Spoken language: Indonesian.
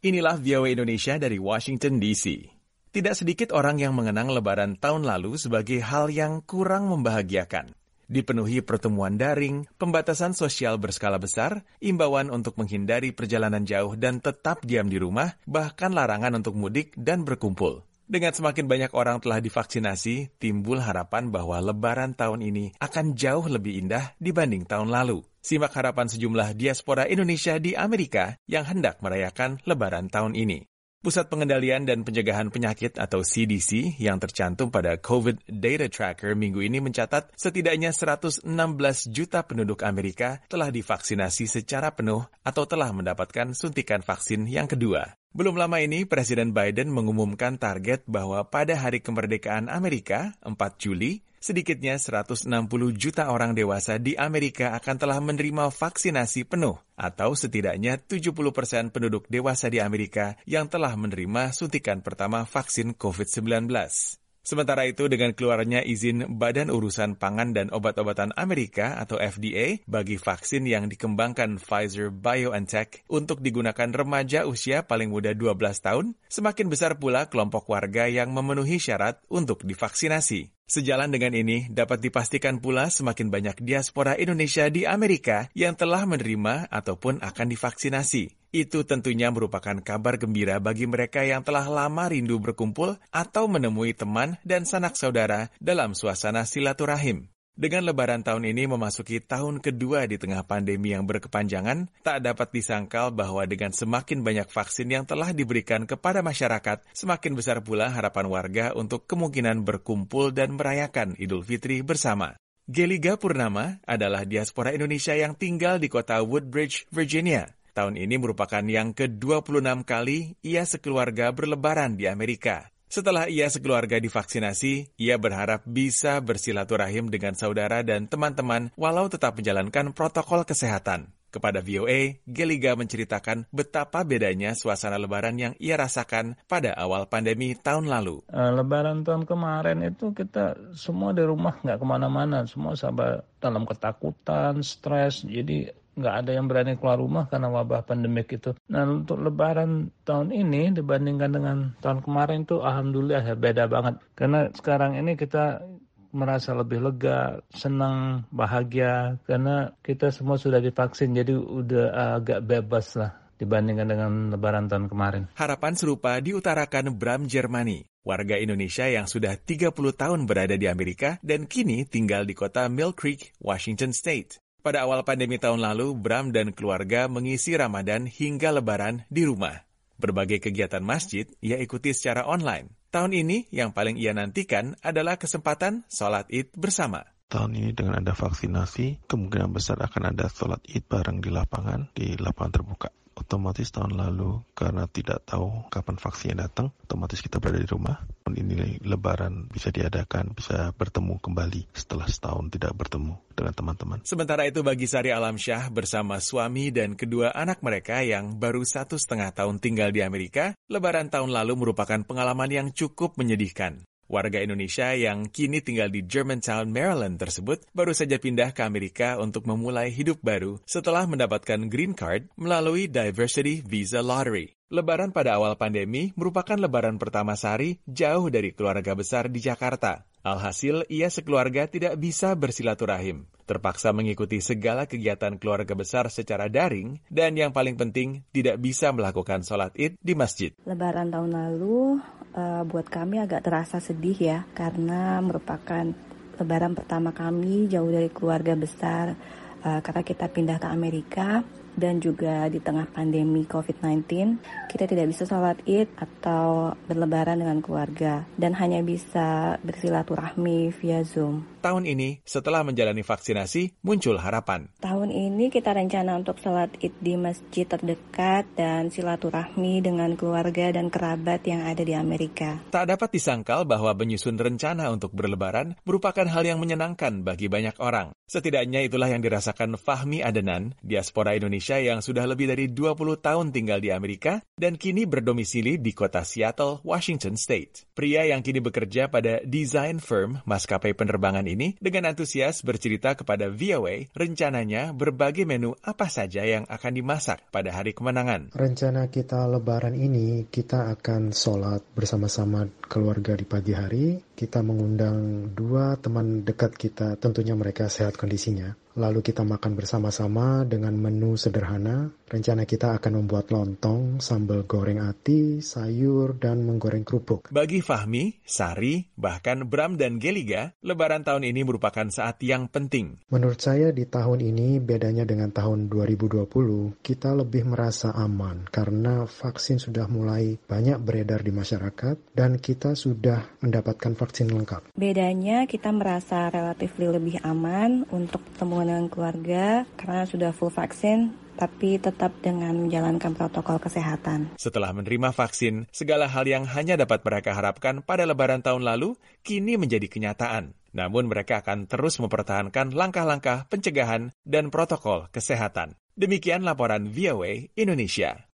Inilah VOA Indonesia dari Washington DC. Tidak sedikit orang yang mengenang Lebaran tahun lalu sebagai hal yang kurang membahagiakan. Dipenuhi pertemuan daring, pembatasan sosial berskala besar, imbauan untuk menghindari perjalanan jauh dan tetap diam di rumah, bahkan larangan untuk mudik dan berkumpul. Dengan semakin banyak orang telah divaksinasi, timbul harapan bahwa Lebaran tahun ini akan jauh lebih indah dibanding tahun lalu. Simak harapan sejumlah diaspora Indonesia di Amerika yang hendak merayakan Lebaran tahun ini. Pusat Pengendalian dan Pencegahan Penyakit atau CDC yang tercantum pada COVID Data Tracker minggu ini mencatat setidaknya 116 juta penduduk Amerika telah divaksinasi secara penuh atau telah mendapatkan suntikan vaksin yang kedua. Belum lama ini, Presiden Biden mengumumkan target bahwa pada Hari Kemerdekaan Amerika, 4 Juli, sedikitnya 160 juta orang dewasa di Amerika akan telah menerima vaksinasi penuh, atau setidaknya 70% penduduk dewasa di Amerika yang telah menerima suntikan pertama vaksin COVID-19. Sementara itu, dengan keluarnya izin Badan Urusan Pangan dan Obat-obatan Amerika atau FDA bagi vaksin yang dikembangkan Pfizer-BioNTech untuk digunakan remaja usia paling muda 12 tahun, semakin besar pula kelompok warga yang memenuhi syarat untuk divaksinasi. Sejalan dengan ini, dapat dipastikan pula semakin banyak diaspora Indonesia di Amerika yang telah menerima ataupun akan divaksinasi. Itu tentunya merupakan kabar gembira bagi mereka yang telah lama rindu berkumpul atau menemui teman dan sanak saudara dalam suasana silaturahim. Dengan Lebaran tahun ini memasuki tahun kedua di tengah pandemi yang berkepanjangan, tak dapat disangkal bahwa dengan semakin banyak vaksin yang telah diberikan kepada masyarakat, semakin besar pula harapan warga untuk kemungkinan berkumpul dan merayakan Idul Fitri bersama. Geliga Purnama adalah diaspora Indonesia yang tinggal di kota Woodbridge, Virginia. Tahun ini merupakan yang ke-26 kali ia sekeluarga berlebaran di Amerika. Setelah ia sekeluarga divaksinasi, ia berharap bisa bersilaturahim dengan saudara dan teman-teman walau tetap menjalankan protokol kesehatan. Kepada VOA, Geliga menceritakan betapa bedanya suasana lebaran yang ia rasakan pada awal pandemi tahun lalu. Lebaran tahun kemarin itu kita semua di rumah, nggak kemana-mana. Semua sahabat dalam ketakutan, stres, jadi nggak ada yang berani keluar rumah karena wabah pandemik itu. Nah, untuk Lebaran tahun ini dibandingkan dengan tahun kemarin tuh alhamdulillah ya beda banget. Karena sekarang ini kita merasa lebih lega, senang, bahagia karena kita semua sudah divaksin, jadi udah agak bebas lah dibandingkan dengan Lebaran tahun kemarin. Harapan serupa diutarakan Bram Germani, warga Indonesia yang sudah 30 tahun berada di Amerika dan kini tinggal di kota Mill Creek, Washington State. Pada awal pandemi tahun lalu, Bram dan keluarga mengisi Ramadan hingga Lebaran di rumah. Berbagai kegiatan masjid ia ikuti secara online. Tahun ini yang paling ia nantikan adalah kesempatan sholat Id bersama. Tahun ini dengan ada vaksinasi, kemungkinan besar akan ada sholat Id bareng di lapangan terbuka. Otomatis tahun lalu karena tidak tahu kapan vaksinnya datang, otomatis kita berada di rumah. Tahun ini Lebaran bisa diadakan, bisa bertemu kembali setelah setahun tidak bertemu dengan teman-teman. Sementara itu bagi Sari Alamsyah bersama suami dan kedua anak mereka yang baru 1,5 tahun tinggal di Amerika, Lebaran tahun lalu merupakan pengalaman yang cukup menyedihkan. Warga Indonesia yang kini tinggal di Germantown, Maryland tersebut baru saja pindah ke Amerika untuk memulai hidup baru setelah mendapatkan green card melalui Diversity Visa Lottery. Lebaran pada awal pandemi merupakan lebaran pertama Sari jauh dari keluarga besar di Jakarta. Alhasil, ia sekeluarga tidak bisa bersilaturahim, terpaksa mengikuti segala kegiatan keluarga besar secara daring, dan yang paling penting, tidak bisa melakukan sholat Id di masjid. Lebaran tahun lalu buat kami agak terasa sedih ya, karena merupakan lebaran pertama kami jauh dari keluarga besar, karena kita pindah ke Amerika. Dan juga di tengah pandemi COVID-19, kita tidak bisa sholat Id atau berlebaran dengan keluarga dan hanya bisa bersilaturahmi via Zoom. Tahun ini, setelah menjalani vaksinasi, muncul harapan. Tahun ini kita rencana untuk sholat Id di masjid terdekat dan silaturahmi dengan keluarga dan kerabat yang ada di Amerika. Tak dapat disangkal bahwa menyusun rencana untuk berlebaran merupakan hal yang menyenangkan bagi banyak orang. Setidaknya itulah yang dirasakan Fahmi Adenan, diaspora Indonesia Indonesia yang sudah lebih dari 20 tahun tinggal di Amerika dan kini berdomisili di kota Seattle, Washington State. Pria yang kini bekerja pada design firm maskapai penerbangan ini dengan antusias bercerita kepada VOA rencananya berbagai menu apa saja yang akan dimasak pada hari kemenangan. Rencana kita Lebaran ini, kita akan sholat bersama-sama keluarga di pagi hari. Kita mengundang 2 teman dekat kita, tentunya mereka sehat kondisinya. Lalu kita makan bersama-sama dengan menu sederhana. Rencana kita akan membuat lontong, sambal goreng ati, sayur, dan menggoreng kerupuk. Bagi Fahmi, Sari, bahkan Bram dan Geliga, Lebaran tahun ini merupakan saat yang penting. Menurut saya di tahun ini bedanya dengan tahun 2020, kita lebih merasa aman karena vaksin sudah mulai banyak beredar di masyarakat dan kita sudah mendapatkan vaksin lengkap. Bedanya kita merasa relatif lebih aman untuk pertemuan dengan keluarga karena sudah full vaksin, tapi tetap dengan menjalankan protokol kesehatan. Setelah menerima vaksin, segala hal yang hanya dapat mereka harapkan pada Lebaran tahun lalu kini menjadi kenyataan. Namun mereka akan terus mempertahankan langkah-langkah pencegahan dan protokol kesehatan. Demikian laporan VOA Indonesia.